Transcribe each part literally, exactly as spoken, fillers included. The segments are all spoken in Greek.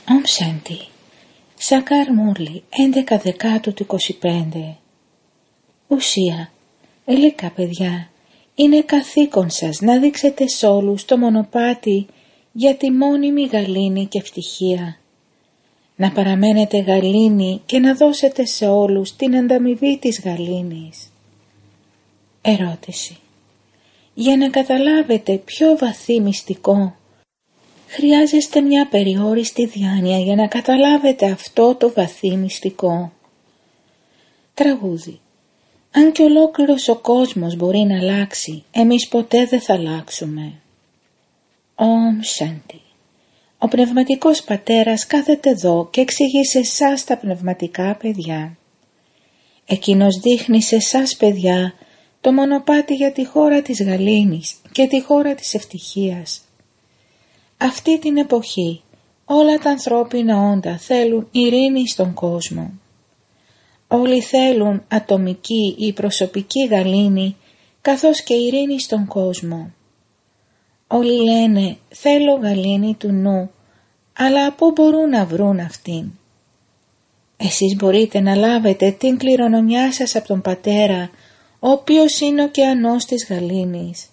Ομ Σάντι. Σακάρ Μούρλι, έντεκα Δεκάτου του είκοσι πέντε. Ουσία, γλυκά παιδιά, είναι καθήκον σας να δείξετε σ' όλους το μονοπάτι για τη μόνιμη γαλήνη και ευτυχία. Να παραμένετε γαλήνη και να δώσετε σε όλους την ανταμοιβή της γαλήνης. Ερώτηση. Για να καταλάβετε πιο βαθύ μυστικό, χρειάζεστε μια περιόριστη διάνοια για να καταλάβετε αυτό το βαθύ μυστικό. Τραγούδι. Αν και ολόκληρος ο κόσμος μπορεί να αλλάξει, εμείς ποτέ δεν θα αλλάξουμε. Ομ Σάντι. Ο πνευματικός πατέρας κάθεται εδώ και εξηγεί σε εσάς τα πνευματικά παιδιά. Εκείνος δείχνει σε εσάς παιδιά το μονοπάτι για τη χώρα της γαλήνης και τη χώρα της ευτυχίας. Αυτή την εποχή όλα τα ανθρώπινα όντα θέλουν ειρήνη στον κόσμο. Όλοι θέλουν ατομική ή προσωπική γαλήνη καθώς και ειρήνη στον κόσμο. Όλοι λένε θέλω γαλήνη του νου, αλλά πού μπορούν να βρουν αυτήν. Εσείς μπορείτε να λάβετε την κληρονομιά σας από τον Πατέρα, ο οποίος είναι ο ωκεανός της γαλήνης.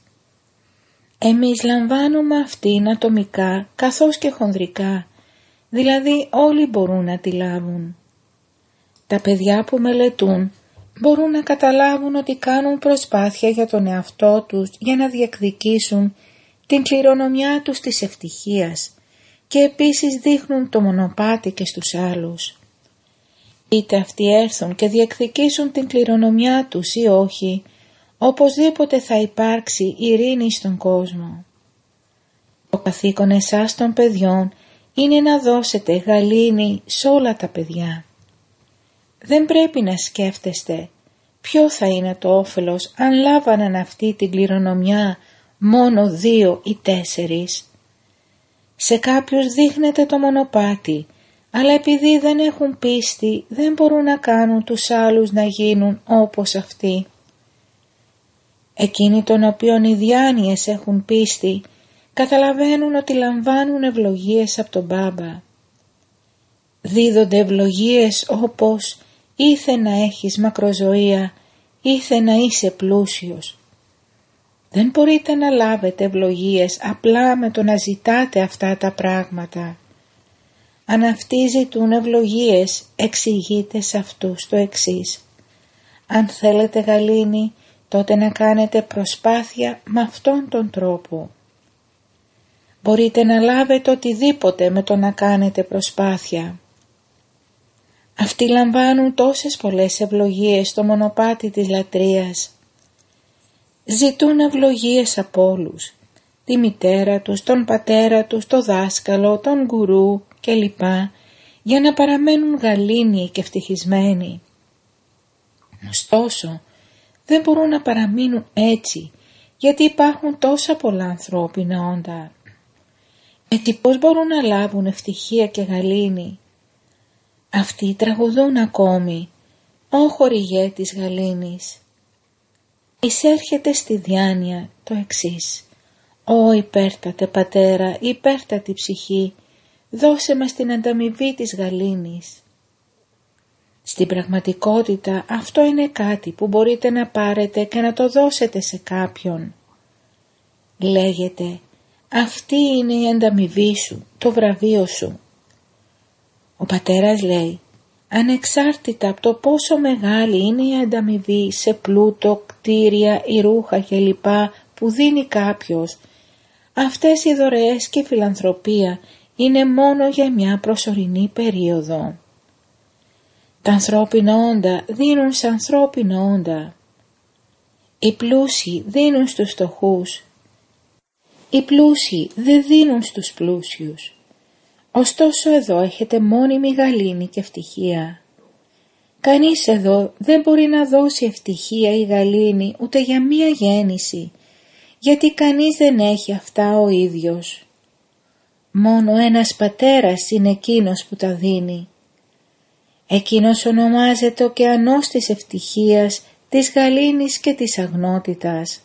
Εμείς λαμβάνουμε αυτήν ατομικά καθώς και χονδρικά, δηλαδή όλοι μπορούν να τη λάβουν. Τα παιδιά που μελετούν μπορούν να καταλάβουν ότι κάνουν προσπάθεια για τον εαυτό τους για να διεκδικήσουν την κληρονομιά τους της ευτυχίας και επίσης δείχνουν το μονοπάτι και στους άλλους. Είτε αυτοί έρθουν και διεκδικήσουν την κληρονομιά τους ή όχι, οπωσδήποτε θα υπάρξει ειρήνη στον κόσμο. Το καθήκον εσάς των παιδιών είναι να δώσετε γαλήνη σε όλα τα παιδιά. Δεν πρέπει να σκέφτεστε ποιο θα είναι το όφελος αν λάβαναν αυτή την κληρονομιά μόνο δύο ή τέσσερις. Σε κάποιους δείχνεται το μονοπάτι, αλλά επειδή δεν έχουν πίστη δεν μπορούν να κάνουν τους άλλους να γίνουν όπως αυτοί. Εκείνοι των οποίων οι διάνοιες έχουν πίστη καταλαβαίνουν ότι λαμβάνουν ευλογίες από τον Μπάμπα. Δίδονται ευλογίες όπως ήθε να έχεις μακροζωία, ήθε να είσαι πλούσιος. Δεν μπορείτε να λάβετε ευλογίες απλά με το να ζητάτε αυτά τα πράγματα. Αν αυτοί ζητούν ευλογίες, εξηγείτε σε αυτούς το εξής. Αν θέλετε γαλήνη, τότε να κάνετε προσπάθεια με αυτόν τον τρόπο. Μπορείτε να λάβετε οτιδήποτε με το να κάνετε προσπάθεια. Αυτοί λαμβάνουν τόσες πολλές ευλογίες στο μονοπάτι της λατρείας. Ζητούν ευλογίες από όλους, τη μητέρα τους, τον πατέρα τους, το δάσκαλο, τον γκουρού κλπ. Για να παραμένουν γαλήνιοι και ευτυχισμένοι. Ωστόσο, δεν μπορούν να παραμείνουν έτσι, γιατί υπάρχουν τόσα πολλά ανθρώπινα όντα. Έτσι πώς μπορούν να λάβουν ευτυχία και γαλήνη. Αυτοί τραγουδούν ακόμη, «Ω χορηγέ της γαλήνης». Εισέρχεται στη διάνοια το εξής, «Ω υπέρτατε Πατέρα, υπέρτατη ψυχή, δώσε μας την ανταμοιβή της γαλήνης». Στην πραγματικότητα αυτό είναι κάτι που μπορείτε να πάρετε και να το δώσετε σε κάποιον. Λέγεται, αυτή είναι η ανταμοιβή σου, το βραβείο σου. Ο Πατέρας λέει, ανεξάρτητα από το πόσο μεγάλη είναι η ανταμοιβή σε πλούτο, κτίρια, ή ρούχα κλπ. Που δίνει κάποιος, αυτές οι δωρεές και φιλανθρωπία είναι μόνο για μια προσωρινή περίοδο. Τα ανθρώπινα όντα δίνουν σε ανθρώπινα όντα. Οι πλούσιοι δίνουν στους φτωχούς. Οι πλούσιοι δεν δίνουν στους πλούσιους. Ωστόσο εδώ έχετε μόνιμη γαλήνη και ευτυχία. Κανείς εδώ δεν μπορεί να δώσει ευτυχία ή γαλήνη ούτε για μία γέννηση, γιατί κανείς δεν έχει αυτά ο ίδιος. Μόνο ένας πατέρας είναι εκείνος που τα δίνει. Εκείνος ονομάζεται ωκεανός της ευτυχίας, της γαλήνης και της αγνότητας.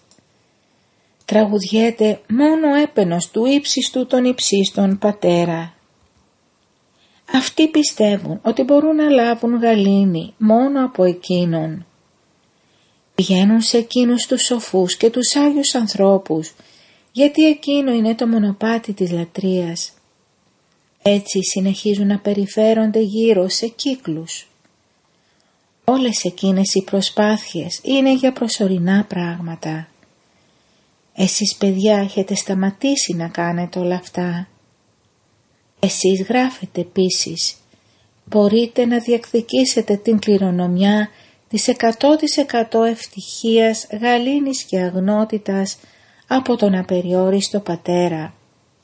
Τραγουδιέται μόνο έπαινος του ύψιστου των υψίστων Πατέρα. Αυτοί πιστεύουν ότι μπορούν να λάβουν γαλήνη μόνο από εκείνον. Πηγαίνουν σε εκείνους τους σοφούς και τους άγιους ανθρώπους, γιατί εκείνο είναι το μονοπάτι της λατρείας. Έτσι συνεχίζουν να περιφέρονται γύρω σε κύκλους. Όλες εκείνες οι προσπάθειες είναι για προσωρινά πράγματα. Εσείς παιδιά έχετε σταματήσει να κάνετε όλα αυτά. Εσείς γράφετε επίσης, μπορείτε να διεκδικήσετε την κληρονομιά της εκατό τοις εκατό ευτυχίας, γαλήνης και αγνότητας από τον απεριόριστο Πατέρα.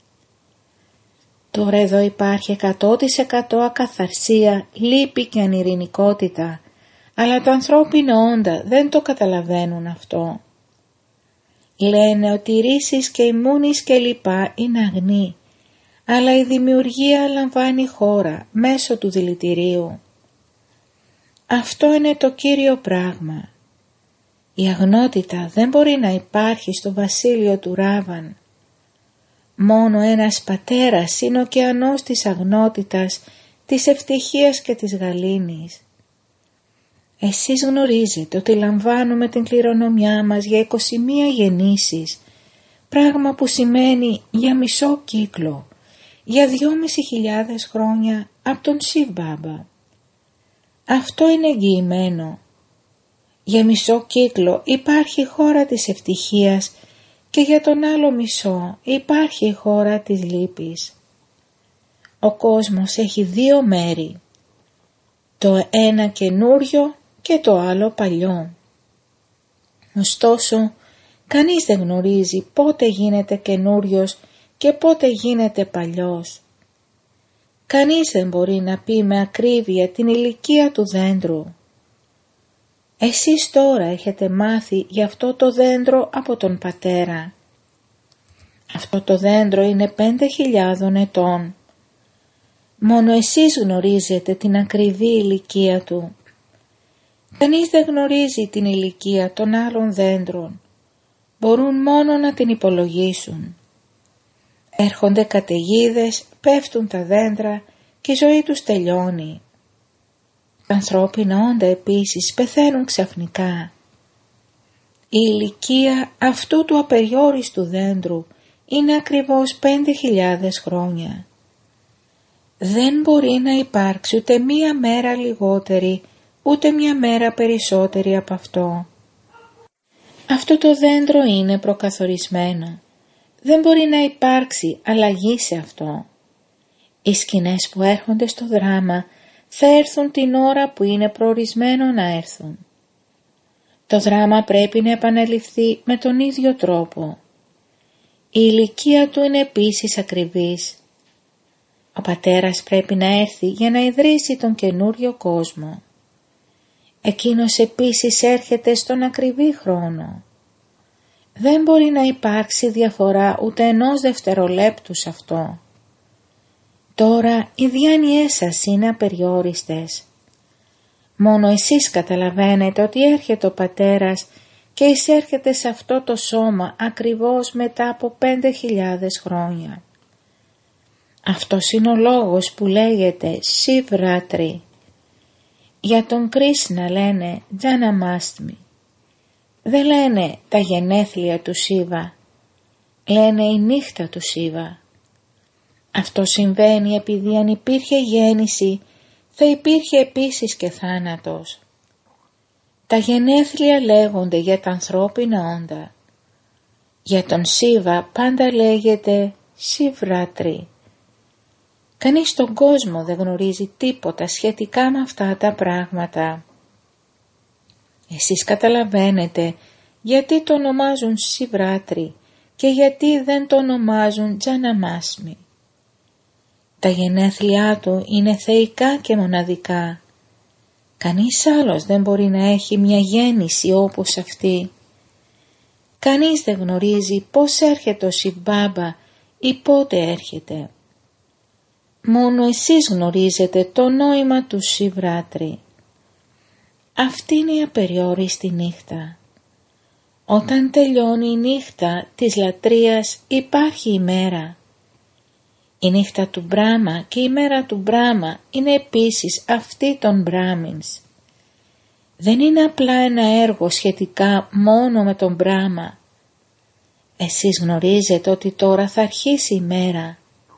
Τώρα εδώ υπάρχει εκατό τοις εκατό ακαθαρσία, λύπη και ανειρηνικότητα, αλλά τα ανθρώπινα όντα δεν το καταλαβαίνουν αυτό. Λένε ότι οι ρίσεις και οι μούνεις και λοιπά είναι αγνοί, αλλά η δημιουργία λαμβάνει χώρα μέσω του δηλητηρίου. Αυτό είναι το κύριο πράγμα. Η αγνότητα δεν μπορεί να υπάρχει στο βασίλειο του Ράβαν. Μόνο ένας πατέρας είναι ο ωκεανός της αγνότητας, της ευτυχίας και της γαλήνης. Εσείς γνωρίζετε ότι λαμβάνουμε την κληρονομιά μας για είκοσι μία γεννήσεις, πράγμα που σημαίνει για μισό κύκλο, για δυόμισι χιλιάδες χρόνια από τον Σιβ Μπάμπα. Αυτό είναι εγγυημένο. Για μισό κύκλο υπάρχει η χώρα της ευτυχίας και για τον άλλο μισό υπάρχει η χώρα της λύπης. Ο κόσμος έχει δύο μέρη, το ένα καινούριο και το άλλο παλιό. Ωστόσο, κανείς δεν γνωρίζει πότε γίνεται καινούριος και πότε γίνεται παλιός. Κανείς δεν μπορεί να πει με ακρίβεια την ηλικία του δέντρου. Εσείς τώρα έχετε μάθει για αυτό το δέντρο από τον Πατέρα. Αυτό το δέντρο είναι πέντε χιλιάδων ετών. Μόνο εσείς γνωρίζετε την ακριβή ηλικία του. Κανείς δεν γνωρίζει την ηλικία των άλλων δέντρων. Μπορούν μόνο να την υπολογίσουν. Έρχονται καταιγίδες, πέφτουν τα δέντρα και η ζωή τους τελειώνει. Τα ανθρώπινα όντα επίσης πεθαίνουν ξαφνικά. Η ηλικία αυτού του απεριόριστου δέντρου είναι ακριβώς πέντε χιλιάδες χρόνια. Δεν μπορεί να υπάρξει ούτε μία μέρα λιγότερη, ούτε μία μέρα περισσότερη από αυτό. Αυτό το δέντρο είναι προκαθορισμένο. Δεν μπορεί να υπάρξει αλλαγή σε αυτό. Οι σκηνές που έρχονται στο δράμα θα έρθουν την ώρα που είναι προορισμένο να έρθουν. Το δράμα πρέπει να επαναληφθεί με τον ίδιο τρόπο. Η ηλικία του είναι επίσης ακριβής. Ο Πατέρας πρέπει να έρθει για να ιδρύσει τον καινούριο κόσμο. Εκείνος επίσης έρχεται στον ακριβή χρόνο. Δεν μπορεί να υπάρξει διαφορά ούτε ενός δευτερολέπτου σε αυτό. Τώρα οι διάνοιές σας είναι απεριόριστες. Μόνο εσείς καταλαβαίνετε ότι έρχεται ο Πατέρας και εισέρχεται σε αυτό το σώμα ακριβώς μετά από πέντε χιλιάδες χρόνια. Αυτός είναι ο λόγος που λέγεται Σιβράτρι. Για τον Κρίσνα λένε Τζαναμάστμι. Δεν λένε τα γενέθλια του Σίβα, λένε η νύχτα του Σίβα. Αυτό συμβαίνει επειδή αν υπήρχε γέννηση θα υπήρχε επίσης και θάνατος. Τα γενέθλια λέγονται για τα ανθρώπινα όντα. Για τον Σίβα πάντα λέγεται Σιβράτρι. Κανείς στον κόσμο δεν γνωρίζει τίποτα σχετικά με αυτά τα πράγματα. Εσείς καταλαβαίνετε γιατί το ονομάζουν Σιβράτρι και γιατί δεν το ονομάζουν Τζαναμάσμι. Τα γενέθλιά του είναι θεϊκά και μοναδικά. Κανείς άλλος δεν μπορεί να έχει μια γέννηση όπως αυτή. Κανείς δεν γνωρίζει πώς έρχεται ο Σιβ Μπάμπα ή πότε έρχεται. Μόνο εσείς γνωρίζετε το νόημα του Σιβράτρι. Αυτή είναι η απεριόριστη νύχτα. Όταν τελειώνει η νύχτα της λατρείας υπάρχει η μέρα. Η νύχτα του Μπράμα και η μέρα του Μπράμα είναι επίσης αυτή των Μπράμινς. Δεν είναι απλά ένα έργο σχετικά μόνο με τον Μπράμα. Εσείς γνωρίζετε ότι τώρα θα αρχίσει η μέρα.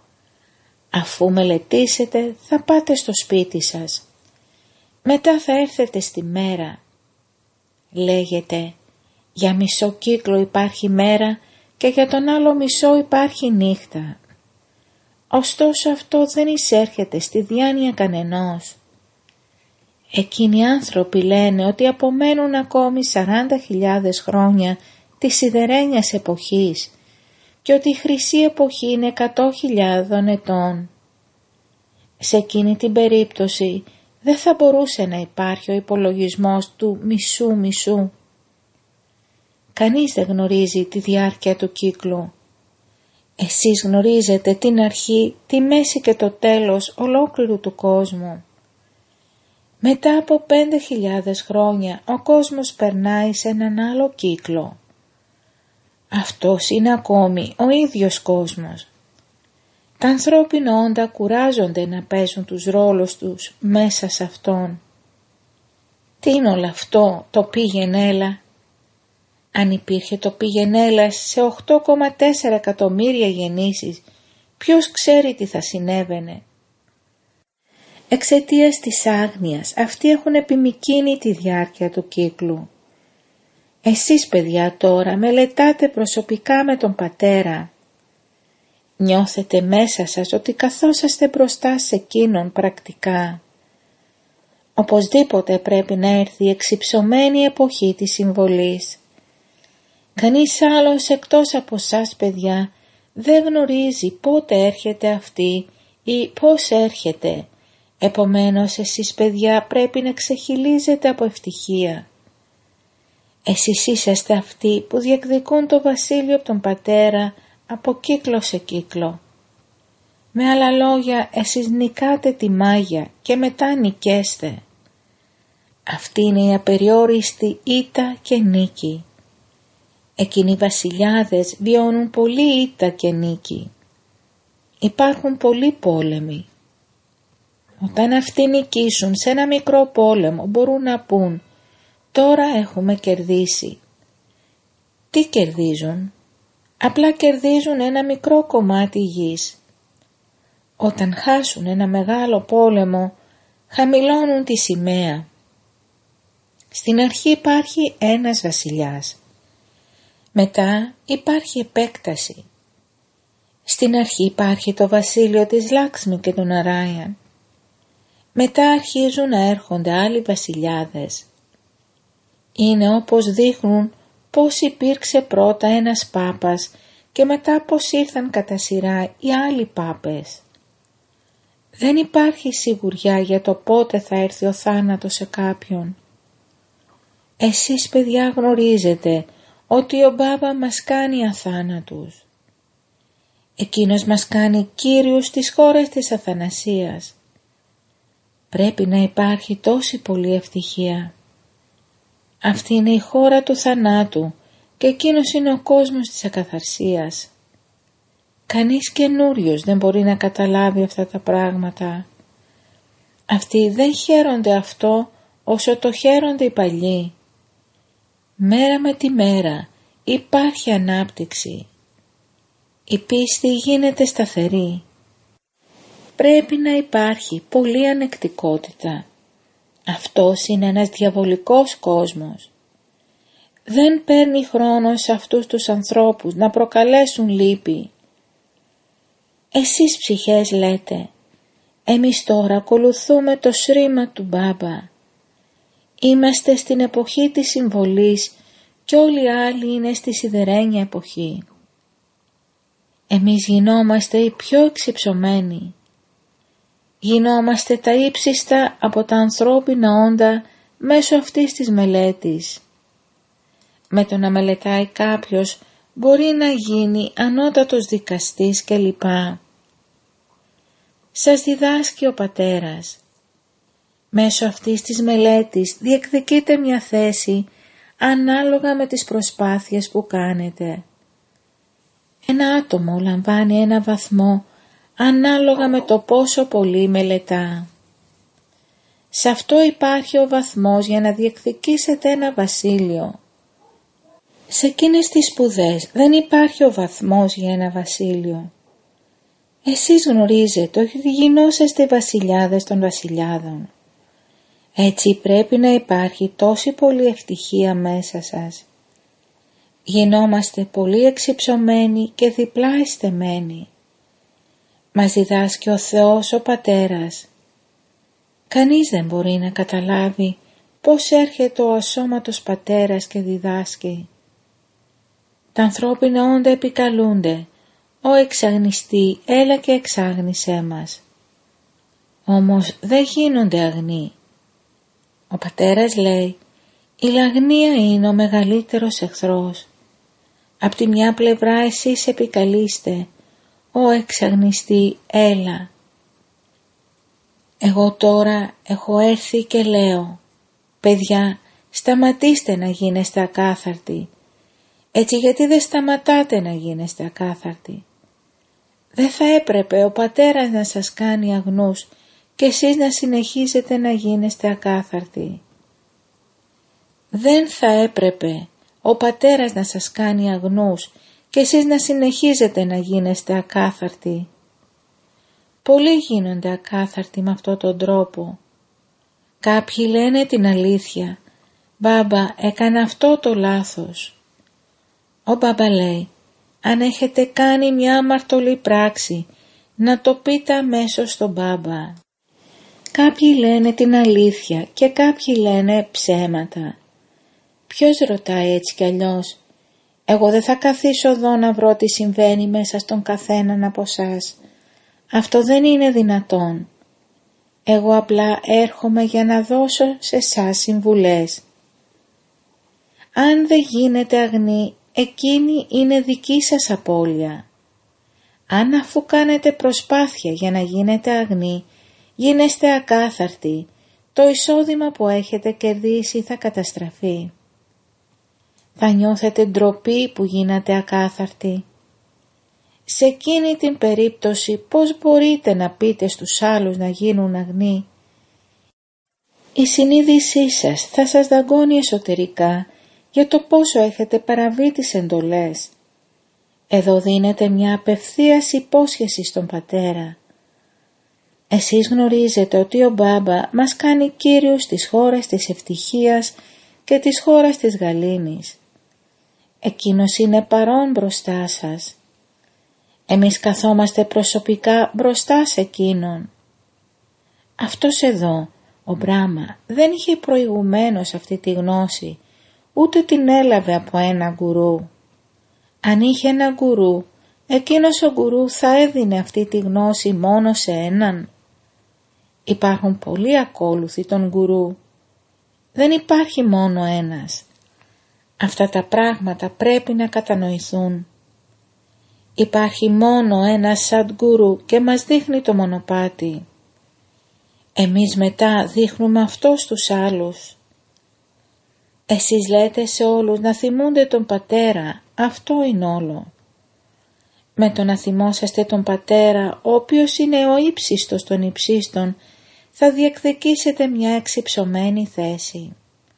Αφού μελετήσετε θα πάτε στο σπίτι σας. Μετά θα έρθετε στη μέρα. Λέγεται, για μισό κύκλο υπάρχει μέρα και για τον άλλο μισό υπάρχει νύχτα. Ωστόσο αυτό δεν εισέρχεται στη διάνοια κανενός. Εκείνοι οι άνθρωποι λένε ότι απομένουν ακόμη σαράντα χιλιάδες χρόνια της σιδερένιας εποχής και ότι η χρυσή εποχή είναι εκατό χιλιάδων ετών. Σε εκείνη την περίπτωση δεν θα μπορούσε να υπάρχει ο υπολογισμός του μισού-μισού. Κανείς δεν γνωρίζει τη διάρκεια του κύκλου. Εσείς γνωρίζετε την αρχή, τη μέση και το τέλος ολόκληρου του κόσμου. Μετά από πέντε χιλιάδες χρόνια ο κόσμος περνάει σε έναν άλλο κύκλο. Αυτός είναι ακόμη ο ίδιος κόσμος. Τα ανθρώπινα όντα κουράζονται να παίζουν τους ρόλους τους μέσα σε αυτόν. Τι είναι όλο αυτό το πήγαινέλα? Αν υπήρχε το πήγαινέλα σε οκτώ κόμμα τέσσερα εκατομμύρια γεννήσεις, ποιος ξέρει τι θα συνέβαινε. Εξαιτίας της άγνοιας αυτοί έχουν επιμικρύνει τη διάρκεια του κύκλου. Εσείς παιδιά τώρα μελετάτε προσωπικά με τον πατέρα. Νιώθετε μέσα σας ότι καθόσαστε μπροστά σε εκείνον πρακτικά. Οπωσδήποτε πρέπει να έρθει η εξυψωμένη εποχή της συμβολής. Κανείς άλλος εκτός από σας παιδιά δεν γνωρίζει πότε έρχεται αυτή ή πώς έρχεται. Επομένως εσείς παιδιά πρέπει να ξεχυλίζετε από ευτυχία. Εσείς είσαστε αυτοί που διεκδικούν το βασίλειο από τον πατέρα από κύκλο σε κύκλο. Με άλλα λόγια εσείς νικάτε τη μάγια και μετά νικέστε. Αυτή είναι η απεριόριστη ήττα και νίκη. Εκείνοι οι βασιλιάδες βιώνουν πολύ ήττα και νίκη. Υπάρχουν πολλοί πόλεμοι. Όταν αυτοί νικήσουν σε ένα μικρό πόλεμο μπορούν να πούν «Τώρα έχουμε κερδίσει». Τι κερδίζουν? Απλά κερδίζουν ένα μικρό κομμάτι γης. Όταν χάσουν ένα μεγάλο πόλεμο χαμηλώνουν τη σημαία. Στην αρχή υπάρχει ένας βασιλιάς. Μετά υπάρχει επέκταση. Στην αρχή υπάρχει το βασίλειο της Λάξμη και του Ναράιαν. Μετά αρχίζουν να έρχονται άλλοι βασιλιάδες. Είναι όπως δείχνουν πώς υπήρξε πρώτα ένας πάπας και μετά πώς ήρθαν κατά σειρά οι άλλοι πάπες. Δεν υπάρχει σιγουριά για το πότε θα έρθει ο θάνατος σε κάποιον. Εσείς παιδιά γνωρίζετε ότι ο Μπάμπα μας κάνει αθάνατους. Εκείνος μας κάνει κύριους στις χώρες της αθανασίας. Πρέπει να υπάρχει τόση πολλή ευτυχία. Αυτή είναι η χώρα του θανάτου και εκείνος είναι ο κόσμος της ακαθαρσίας. Κανείς καινούριος δεν μπορεί να καταλάβει αυτά τα πράγματα. Αυτοί δεν χαίρονται αυτό όσο το χαίρονται οι παλιοί. Μέρα με τη μέρα υπάρχει ανάπτυξη. Η πίστη γίνεται σταθερή. Πρέπει να υπάρχει πολλή ανεκτικότητα. Αυτός είναι ένας διαβολικός κόσμος. Δεν παίρνει χρόνο σε αυτούς τους ανθρώπους να προκαλέσουν λύπη. Εσείς ψυχές λέτε, εμείς τώρα ακολουθούμε το σρήμα του Μπάμπα. Είμαστε στην εποχή της συμβολής και όλοι οι άλλοι είναι στη σιδερένια εποχή. Εμείς γινόμαστε οι πιο εξυψωμένοι. Γινόμαστε τα ύψιστα από τα ανθρώπινα όντα μέσω αυτής της μελέτης. Με το να μελετάει κάποιος μπορεί να γίνει ανώτατος δικαστής κλπ. Σας διδάσκει ο πατέρας. Μέσω αυτής της μελέτης διεκδικείτε μια θέση ανάλογα με τις προσπάθειες που κάνετε. Ένα άτομο λαμβάνει ένα βαθμό ανάλογα με το πόσο πολύ μελετά. Σε αυτό υπάρχει ο βαθμός για να διεκδικήσετε ένα βασίλειο. Σε εκείνες τις σπουδές δεν υπάρχει ο βαθμός για ένα βασίλειο. Εσείς γνωρίζετε ότι γινόσαστε βασιλιάδες των βασιλιάδων. Έτσι πρέπει να υπάρχει τόση πολλή ευτυχία μέσα σας. Γινόμαστε πολύ εξυψωμένοι και διπλά αισθεμένοι. Μας διδάσκει ο Θεός ο Πατέρας. Κανείς δεν μπορεί να καταλάβει πώς έρχεται ο ασώματος Πατέρας και διδάσκει. Τα ανθρώπινα όντα επικαλούνται, «Ω εξαγνιστή, έλα και εξάγνισέ μας». Όμως δεν γίνονται αγνοί. Ο Πατέρας λέει, η λαγνία είναι ο μεγαλύτερος εχθρός. Απ' τη μια πλευρά εσείς επικαλείστε, «Ω εξαγνιστή, έλα». Εγώ τώρα έχω έρθει και λέω, παιδιά, σταματήστε να γίνεστε ακάθαρτοι. Έτσι γιατί δεν σταματάτε να γίνεστε ακάθαρτοι? Δεν θα έπρεπε ο Πατέρας να σας κάνει αγνούς και εσείς να συνεχίζετε να γίνεστε ακάθαρτοι. Δεν θα έπρεπε ο Πατέρας να σας κάνει αγνούς και εσείς να συνεχίζετε να γίνεστε ακάθαρτοι. Πολλοί γίνονται ακάθαρτοι με αυτόν τον τρόπο. Κάποιοι λένε την αλήθεια, «Μπάμπα, έκανα αυτό το λάθος». Ο Μπάμπα λέει, αν έχετε κάνει μια αμαρτωλή πράξη, να το πείτε αμέσως στον Μπάμπα. Κάποιοι λένε την αλήθεια και κάποιοι λένε ψέματα. Ποιος ρωτάει έτσι κι αλλιώς? Εγώ δεν θα καθίσω εδώ να βρω τι συμβαίνει μέσα στον καθέναν από σας. Αυτό δεν είναι δυνατόν. Εγώ απλά έρχομαι για να δώσω σε εσάς συμβουλές. Αν δεν γίνετε αγνοί, εκείνη είναι δική σας απώλεια. Αν αφού κάνετε προσπάθεια για να γίνετε αγνοί, γίνεστε ακάθαρτοι, το εισόδημα που έχετε κερδίσει θα καταστραφεί. Θα νιώθετε ντροπή που γίνατε ακάθαρτοι. Σε εκείνη την περίπτωση πώς μπορείτε να πείτε στους άλλους να γίνουν αγνοί? Η συνείδησή σας θα σας δαγκώνει εσωτερικά για το πόσο έχετε παραβεί τις εντολές. Εδώ δίνετε μια απευθείας υπόσχεση στον Πατέρα. Εσείς γνωρίζετε ότι ο Μπάμπα μας κάνει κύριους της χώρας της ευτυχίας και της χώρας της γαλήνης. Εκείνος είναι παρόν μπροστά σας. Εμείς καθόμαστε προσωπικά μπροστά σε εκείνον. Αυτός εδώ, ο Μπράμα, δεν είχε προηγουμένως αυτή τη γνώση, ούτε την έλαβε από ένα γκουρού. Αν είχε ένα γκουρού, εκείνος ο γκουρού θα έδινε αυτή τη γνώση μόνο σε έναν. Υπάρχουν πολλοί ακόλουθοι των γκουρού. Δεν υπάρχει μόνο ένας. Αυτά τα πράγματα πρέπει να κατανοηθούν. Υπάρχει μόνο ένας Σαντγκουρού και μας δείχνει το μονοπάτι. Εμείς μετά δείχνουμε αυτό στους άλλους. Εσείς λέτε σε όλους να θυμούνται τον Πατέρα, αυτό είναι όλο. Με το να θυμόσαστε τον Πατέρα, ο οποίος είναι ο ύψιστος των υψίστων, θα διεκδικήσετε μια εξυψωμένη θέση.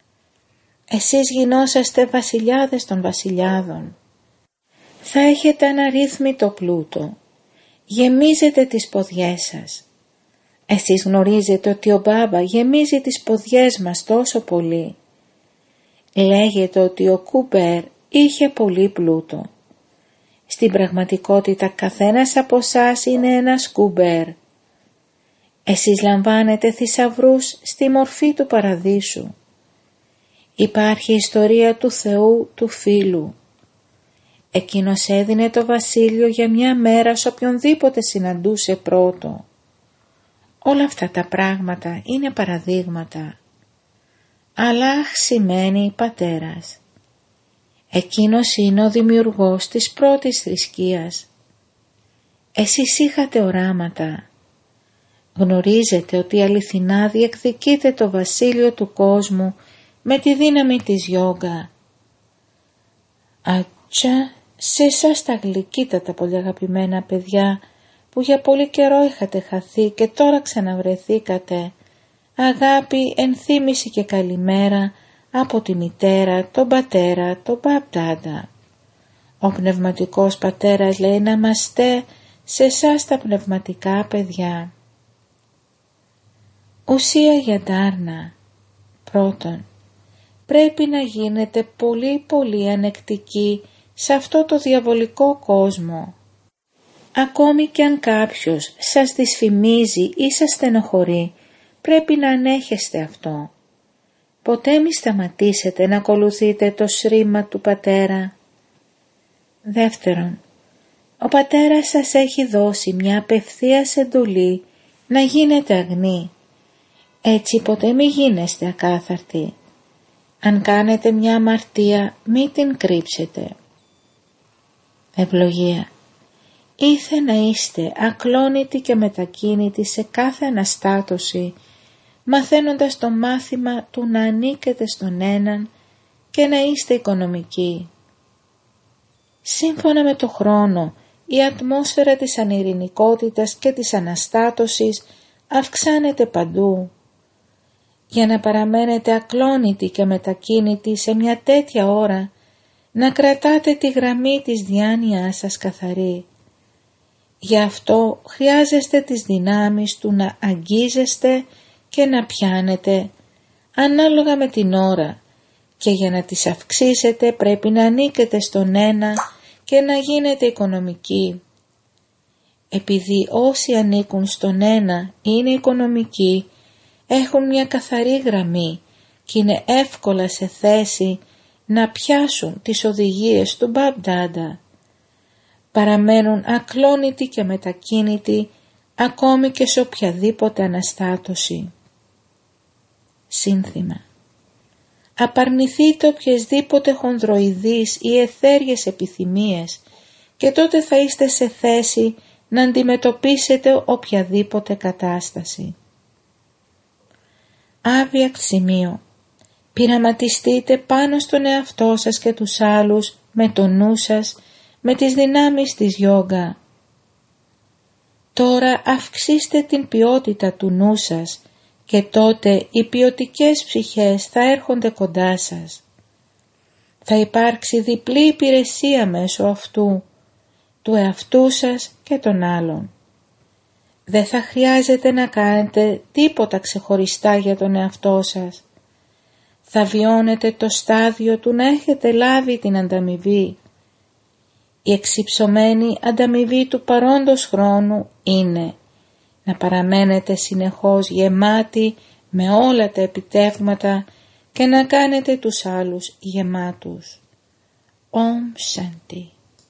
Εσείς γινόσαστε βασιλιάδες των βασιλιάδων. Θα έχετε αναρρύθμιτο πλούτο. Γεμίζετε τις ποδιές σας. Εσείς γνωρίζετε ότι ο Μπάμπα γεμίζει τις ποδιές μας τόσο πολύ. Λέγεται ότι ο Κουμπέρ είχε πολύ πλούτο. Στην πραγματικότητα καθένας από εσάς είναι ένας Κουμπέρ. Εσείς λαμβάνετε θησαυρούς στη μορφή του παραδείσου. Υπάρχει η ιστορία του Θεού του Φίλου. Εκείνος έδινε το βασίλειο για μια μέρα σε οποιονδήποτε συναντούσε πρώτο. Όλα αυτά τα πράγματα είναι παραδείγματα. Αλλάχ σημαίνει πατέρας. Εκείνος είναι ο δημιουργός της πρώτης θρησκείας. Εσείς είχατε οράματα. Γνωρίζετε ότι αληθινά διεκδικείτε το βασίλειο του κόσμου με τη δύναμη της γιόγκα. Ατσα, σε εσάς τα γλυκύτατα πολύ αγαπημένα παιδιά, που για πολύ καιρό είχατε χαθεί και τώρα ξαναβρεθήκατε, αγάπη, ενθύμηση και καλημέρα από τη μητέρα, τον πατέρα, τον παπ-ντάντα. Ο πνευματικός πατέρας λέει να είμαστε σε εσάς τα πνευματικά παιδιά. Ουσία για ντάρνα. Πρώτον, πρέπει να γίνετε πολύ πολύ ανεκτικοί σε αυτό το διαβολικό κόσμο. Ακόμη και αν κάποιος σας δυσφημίζει ή σας στενοχωρεί, πρέπει να ανέχεστε αυτό. Ποτέ μη σταματήσετε να ακολουθείτε το σρήμα του πατέρα. Δεύτερον, ο πατέρας σας έχει δώσει μια απευθείας εντολή να γίνετε αγνοί. Έτσι ποτέ μη γίνεστε ακάθαρτοι. Αν κάνετε μια αμαρτία, μη την κρύψετε. Ευλογία. Ήθε να είστε ακλόνητοι και μετακίνητοι σε κάθε αναστάτωση, μαθαίνοντας το μάθημα του να ανήκετε στον έναν και να είστε οικονομικοί. Σύμφωνα με το χρόνο, η ατμόσφαιρα της ανειρηνικότητας και της αναστάτωσης αυξάνεται παντού. Για να παραμένετε ακλόνητοι και μετακίνητοι σε μια τέτοια ώρα, να κρατάτε τη γραμμή της διάνοιας σας καθαρή. Γι' αυτό χρειάζεστε τις δυνάμεις του να αγγίζεστε και να πιάνετε ανάλογα με την ώρα, και για να τις αυξήσετε πρέπει να ανήκετε στον ένα και να γίνετε οικονομικοί. Επειδή όσοι ανήκουν στον ένα είναι οικονομικοί, έχουν μια καθαρή γραμμή και είναι εύκολα σε θέση να πιάσουν τις οδηγίες του παπ-ντάντα. Παραμένουν ακλόνητοι και μετακίνητοι ακόμη και σε οποιαδήποτε αναστάτωση. Σύνθημα. Απαρνηθείτε οποιασδήποτε χονδροειδείς ή εθέριες επιθυμίες και τότε θα είστε σε θέση να αντιμετωπίσετε οποιαδήποτε κατάσταση. Άβιακτ σημείο. Πειραματιστείτε πάνω στον εαυτό σας και τους άλλους με το νου σας, με τις δυνάμεις της γιόγκα. Τώρα αυξήστε την ποιότητα του νου σας και τότε οι ποιοτικές ψυχές θα έρχονται κοντά σας. Θα υπάρξει διπλή υπηρεσία μέσω αυτού, του εαυτού σας και των άλλων. Δεν θα χρειάζεται να κάνετε τίποτα ξεχωριστά για τον εαυτό σας. Θα βιώνετε το στάδιο του να έχετε λάβει την ανταμοιβή. Η εξυψωμένη ανταμοιβή του παρόντος χρόνου είναι να παραμένετε συνεχώς γεμάτοι με όλα τα επιτεύγματα και να κάνετε τους άλλους γεμάτους. Ομ Σάντι.